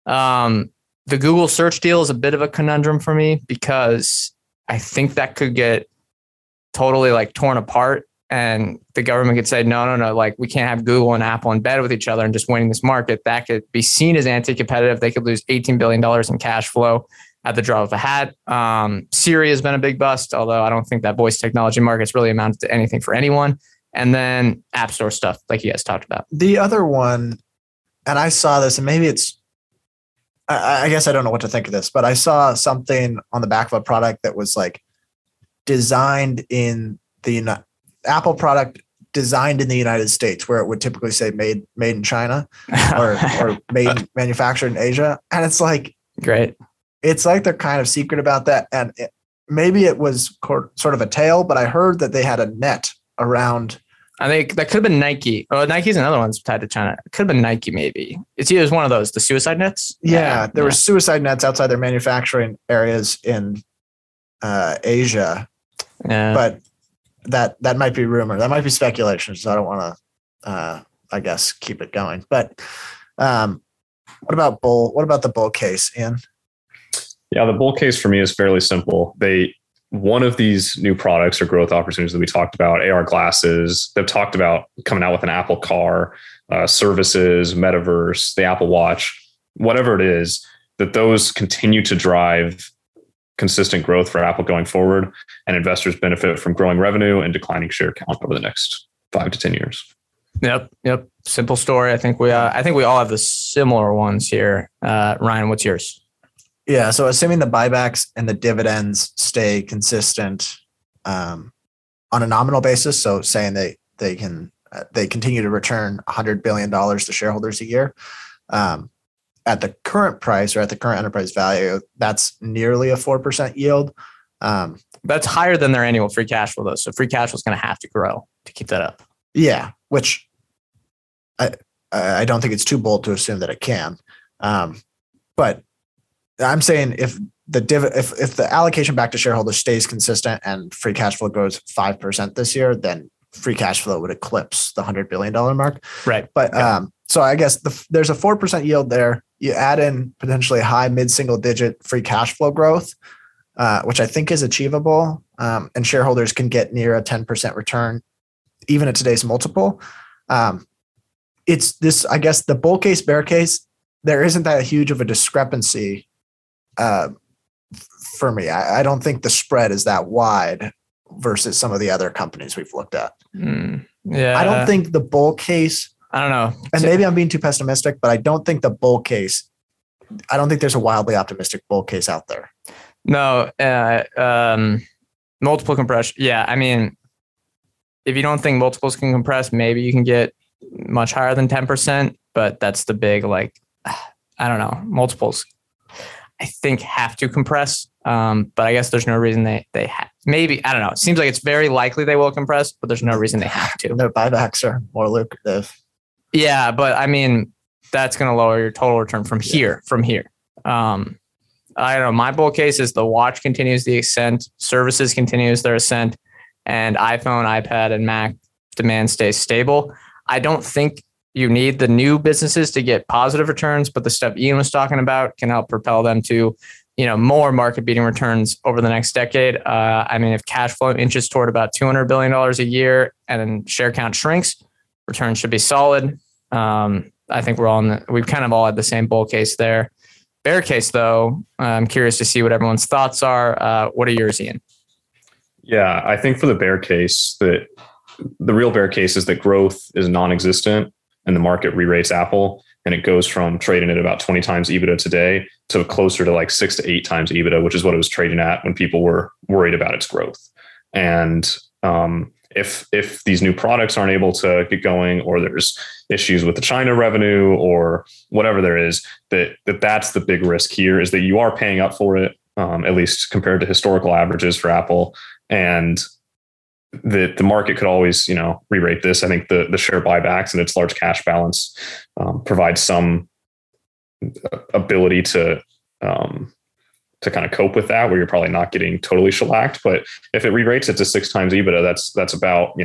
The Google search deal is a bit of a conundrum for me because I think that could get totally torn apart and the government could say, no, like we can't have Google and Apple in bed with each other and just winning this market. That could be seen as anti-competitive. They could lose $18 billion in cash flow at the drop of a hat. Siri has been a big bust, although I don't think that voice technology market's really amounted to anything for anyone. And then App Store stuff, like you guys talked about. The other one, and I saw this, and maybe I guess I don't know what to think of this, but I saw something on the back of a product that was designed in the Apple product designed in the United States, where it would typically say made in China or manufactured in Asia. And it's great. It's they're kind of secret about that. And maybe it was sort of a tale, but I heard that they had a net around. I think that could have been Nike. Oh, Nike's another one's tied to China. It could have been Nike, maybe. It was one of those, the suicide nets. Yeah, there were suicide nets outside their manufacturing areas in Asia. Yeah. But that might be rumor. That might be speculation. So I don't want to, I guess, keep it going. But what about the bull case, Ian? Yeah, the bull case for me is fairly simple. One of these new products or growth opportunities that we talked about, AR glasses, they've talked about coming out with an Apple Car, services, metaverse, the Apple Watch, whatever it is, that those continue to drive consistent growth for Apple going forward, and investors benefit from growing revenue and declining share count over the next 5 to 10 years. Yep. Simple story. I think we all have the similar ones here. Ryan, what's yours? Yeah. So assuming the buybacks and the dividends stay consistent on a nominal basis, so saying they can they continue to return $100 billion to shareholders a year. At the current price or at the current enterprise value, that's nearly a 4% yield. That's higher than their annual free cash flow, though. So free cash flow is going to have to grow to keep that up. Yeah, which I don't think it's too bold to assume that it can. But I'm saying if the allocation back to shareholders stays consistent and free cash flow grows 5% this year, then free cash flow would eclipse the $100 billion mark. Right. But so I guess there's a 4% yield there. You add in potentially high mid-single digit free cash flow growth, which I think is achievable, and shareholders can get near a 10% return, even at today's multiple. It's this, I guess, the bull case, bear case, there isn't that huge of a discrepancy for me. I don't think the spread is that wide versus some of the other companies we've looked at. Yeah. I don't think the bull case, I don't know. and maybe I'm being too pessimistic, but I don't think the bull case, I don't think there's a wildly optimistic bull case out there. No, multiple compression. Yeah. I mean, if you don't think multiples can compress, maybe you can get much higher than 10%, but that's the big, like, I don't know, multiples, I think, have to compress. But I guess there's no reason they have. Maybe, I don't know. It seems like it's very likely they will compress, but there's no reason they have to. Their buybacks are more lucrative. Yeah, but I mean, that's going to lower your total return from here. I don't know. My bull case is the watch continues the ascent, services continues their ascent, and iPhone, iPad, and Mac demand stays stable. I don't think you need the new businesses to get positive returns, but the stuff Ian was talking about can help propel them to, more market-beating returns over the next decade. I mean, if cash flow inches toward about $200 billion a year and then share count shrinks, returns should be solid. I think we've kind of all had the same bull case there. Bear case, though, I'm curious to see what everyone's thoughts are. What are yours, Ian? Yeah, I think for the bear case, that the real bear case is that growth is non-existent and the market re-rates Apple, and it goes from trading at about 20 times EBITDA today to closer to like 6 to 8 times EBITDA, which is what it was trading at when people were worried about its growth. And if these new products aren't able to get going, or there's issues with the China revenue or whatever there is, that's the big risk here, is that you are paying up for it, at least compared to historical averages for Apple. And the market could always, re-rate this. I think the share buybacks and its large cash balance provide some ability to kind of cope with that, where you're probably not getting totally shellacked. But if it re-rates it to 6 times EBITDA, that's about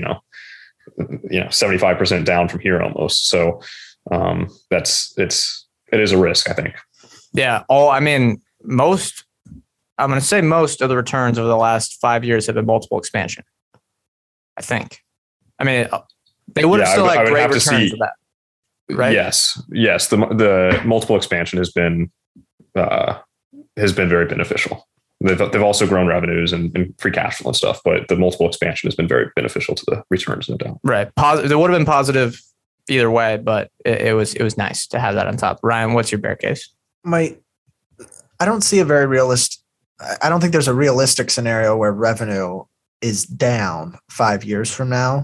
75% down from here almost. So it is a risk, I think. Yeah. I'm going to say most of the returns over the last 5 years have been multiple expansion, I think. I mean, they would have still had great returns of that, right? Yes. The multiple expansion has been very beneficial. They've also grown revenues and free cash flow and stuff, but the multiple expansion has been very beneficial to the returns, no doubt. Right. It would have been positive either way, but it was nice to have that on top. Ryan, what's your bear case? I don't see I don't think there's a realistic scenario where revenue is down 5 years from now.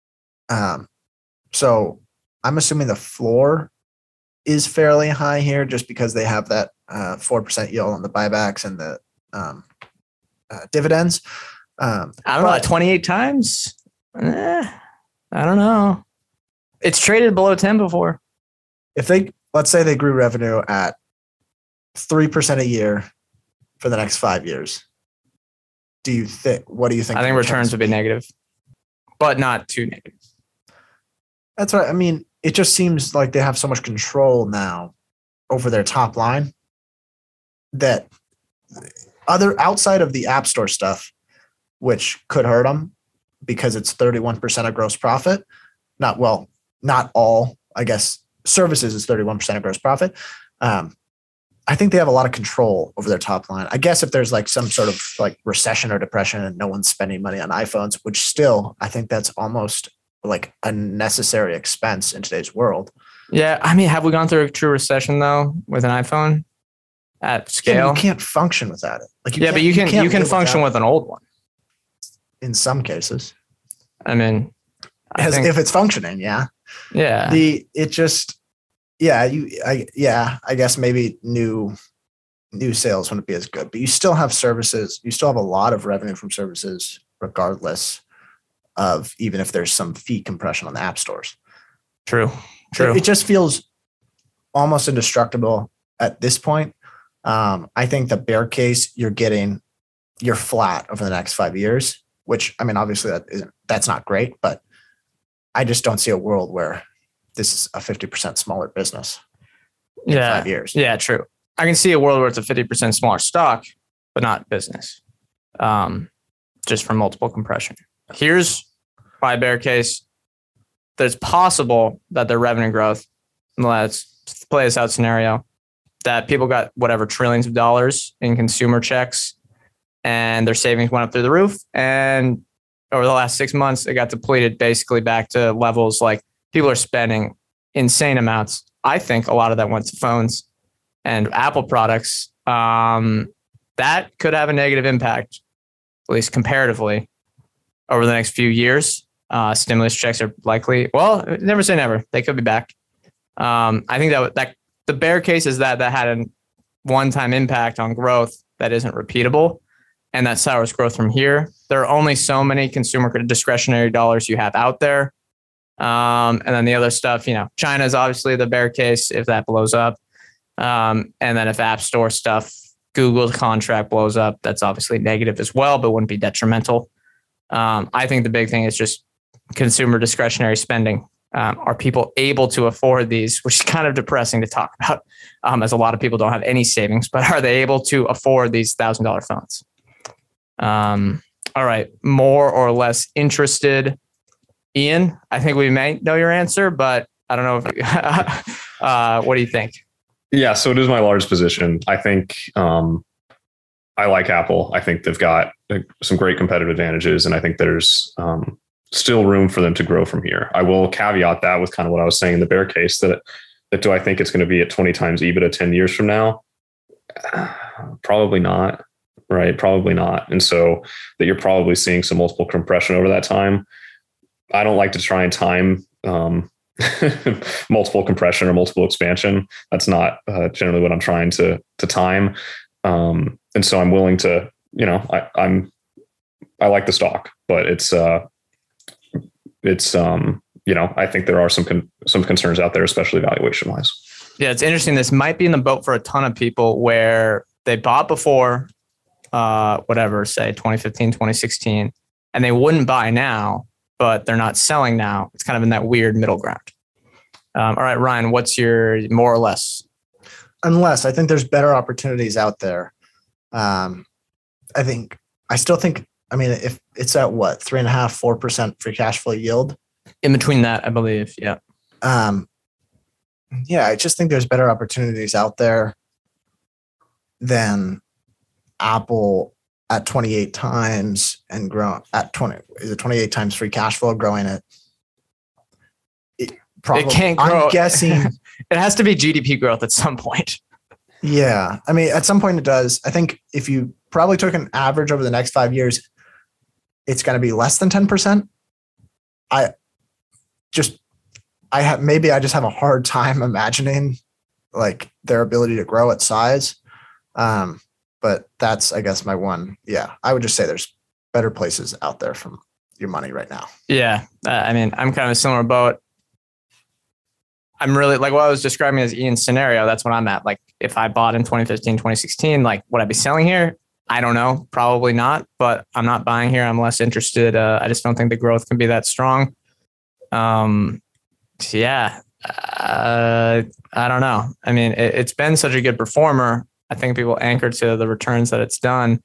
So I'm assuming the floor is fairly high here, just because they have that 4% yield on the buybacks and the dividends. I don't know, 28 times. I don't know. It's traded below 10 before. If let's say they grew revenue at 3% a year for the next 5 years, what do you think? I think returns would be negative, but not too negative. That's right. I mean, it just seems like they have so much control now over their top line that outside of the App Store stuff, which could hurt them because it's 31% of gross profit. Not all, I guess, services is 31% of gross profit. I think they have a lot of control over their top line. I guess if there's like some sort of like recession or depression and no one's spending money on iPhones, which still, I think that's almost like a necessary expense in today's world. Yeah. I mean, have we gone through a true recession though with an iPhone at scale? You can't function without it. But you can function with an old one. In some cases. I mean, if it's functioning. Yeah. Yeah. I guess maybe new sales wouldn't be as good, but you still have services. You still have a lot of revenue from services, regardless of even if there's some fee compression on the app stores. True. It just feels almost indestructible at this point. I think the bear case you're flat over the next 5 years, which, I mean, obviously that's not great, but I just don't see a world where this is a 50% smaller business in 5 years. Yeah, true. I can see a world where it's a 50% smaller stock, but not business. Just from multiple compression. Here's my bear case. There's possible that their revenue growth, let's play this out scenario, that people got whatever trillions of dollars in consumer checks and their savings went up through the roof. And over the last 6 months, it got depleted basically back to levels like people are spending insane amounts. I think a lot of that went to phones and Apple products. That could have a negative impact, at least comparatively, over the next few years. Stimulus checks are likely. Well, never say never. They could be back. I think that the bear case is that had a one-time impact on growth that isn't repeatable, and that sours growth from here. There are only so many consumer discretionary dollars you have out there. And then the other stuff, China is obviously the bear case if that blows up. And then if App Store stuff, Google's contract blows up, that's obviously negative as well, but wouldn't be detrimental. I think the big thing is just consumer discretionary spending. Are people able to afford these, which is kind of depressing to talk about, as a lot of people don't have any savings, but are they able to afford these $1,000 phones? All right. More or less interested. Ian, I think we may know your answer, but I don't know if what do you think? Yeah, so it is my largest position. I think I like Apple. I think they've got some great competitive advantages, and I think there's still room for them to grow from here. I will caveat that with kind of what I was saying in the bear case, that do I think it's going to be at 20 times EBITDA 10 years from now? Probably not, right? Probably not. And so that you're probably seeing some multiple compression over that time. I don't like to try and time multiple compression or multiple expansion. That's not generally what I'm trying to time. And so I'm willing to, I like the stock, but it's I think there are some concerns out there, especially valuation wise. Yeah, it's interesting. This might be in the boat for a ton of people where they bought before, say 2015, 2016, and they wouldn't buy now, but they're not selling now. It's kind of in that weird middle ground. All right, Ryan, what's your more or less? Unless I think there's better opportunities out there. I still think, if it's at what, 3.5%, 4% free cash flow yield. In between that, I believe. Yeah. I just think there's better opportunities out there than Apple at 28 times and grow at 28 times free cash flow growing at. It can't grow. I'm guessing it has to be GDP growth at some point. Yeah. At some point it does. I think if you probably took an average over the next 5 years, it's going to be less than 10%. I just have a hard time imagining like their ability to grow at size. But that's, I guess, my one. Yeah. I would just say there's better places out there from your money right now. Yeah. I'm kind of a similar boat. I'm really like what I was describing as Ian's scenario. That's what I'm at. Like if I bought in 2015, 2016, like would I be selling here? I don't know. Probably not, but I'm not buying here. I'm less interested. I just don't think the growth can be that strong. I don't know. It's been such a good performer. I think people anchor to the returns that it's done,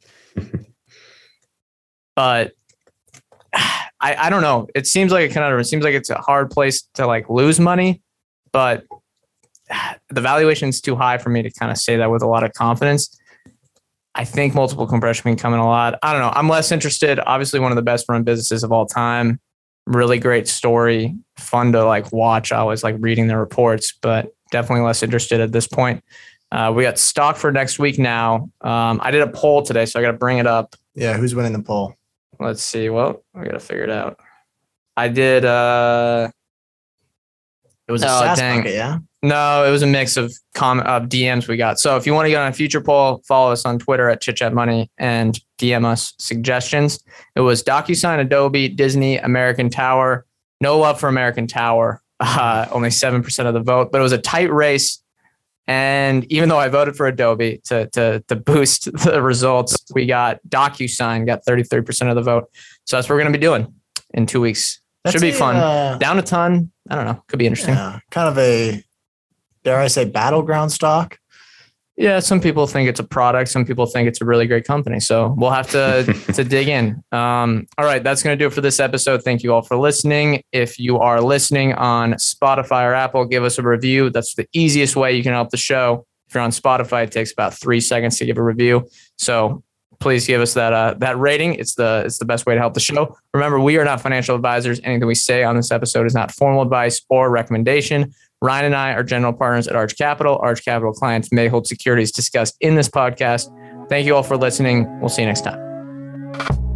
but I don't know. It seems like a conundrum. It seems like it's a hard place to like lose money, but the valuation is too high for me to kind of say that with a lot of confidence. I think multiple compression can come in a lot. I don't know. I'm less interested. Obviously, one of the best run businesses of all time. Really great story. Fun to like watch. I always like reading the reports, but definitely less interested at this point. We got stock for next week now. I did a poll today, so I got to bring it up. Yeah, who's winning the poll? Let's see. Well, we got to figure it out. I did. It was a SaaS dang. bucket, yeah. No, it was a mix of DMs we got. So if you want to get on a future poll, follow us on Twitter at ChitChatMoney and DM us suggestions. It was DocuSign, Adobe, Disney, American Tower. No love for American Tower. Only 7% of the vote, but it was a tight race. And even though I voted for Adobe to boost the results, we got DocuSign, got 33% of the vote. So that's what we're going to be doing in 2 weeks. Should be fun. Down a ton. I don't know. Could be interesting. Yeah, kind of a, dare I say, battleground stock. Yeah, some people think it's a product. Some people think it's a really great company. So we'll have to dig in. All right, that's going to do it for this episode. Thank you all for listening. If you are listening on Spotify or Apple, give us a review. That's the easiest way you can help the show. If you're on Spotify, it takes about 3 seconds to give a review. So please give us that rating. It's the best way to help the show. Remember, we are not financial advisors. Anything we say on this episode is not formal advice or recommendation. Ryan and I are general partners at Arch Capital. Arch Capital clients may hold securities discussed in this podcast. Thank you all for listening. We'll see you next time.